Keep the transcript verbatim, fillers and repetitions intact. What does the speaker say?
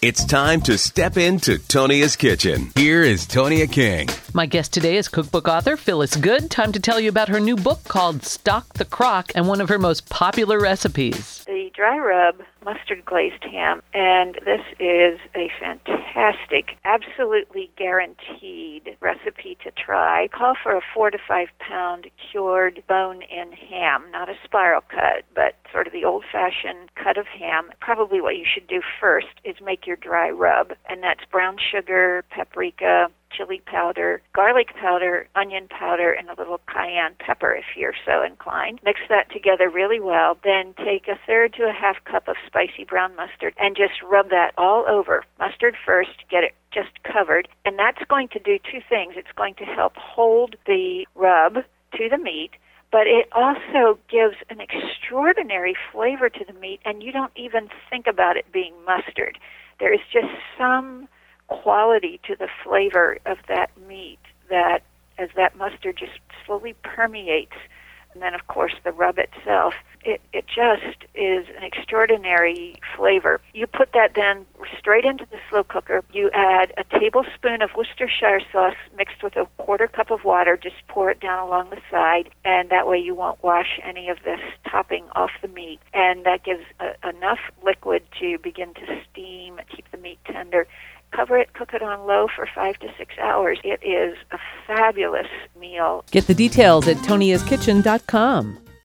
It's time to step into Tonia's kitchen. Here is Tonia King. My guest today is cookbook author Phyllis Good. Time to tell you about her new book called Stock the Crock and one of her most popular recipes. The dry rub mustard glazed ham, and this is a fantastic, absolutely guaranteed recipe to try. Call for a four to five pound cured bone-in ham, not a spiral cut, but sort of the old-fashioned cut of ham. Probably what you should do first is make your dry rub, and that's brown sugar, paprika, chili powder, garlic powder, onion powder, and a little cayenne pepper if you're so inclined. Mix that together really well. Then take a third to a half cup of spicy brown mustard and just rub that all over. Mustard first, get it just covered. And that's going to do two things. It's going to help hold the rub to the meat, but it also gives an extraordinary flavor to the meat, and you don't even think about it being mustard. There is just some quality to the flavor of that meat that as that mustard just slowly permeates, and then of course the rub itself, it, it just is an extraordinary flavor. You put that then straight into the slow cooker. You add a tablespoon of Worcestershire sauce mixed with a quarter cup of water. Just pour it down along the side, and that way you won't wash any of this topping off the meat, and that gives a, enough liquid to begin to steam, keep the meat tender. Cover it, cook it on low for five to six hours. It is a fabulous meal. Get the details at tonias kitchen dot com.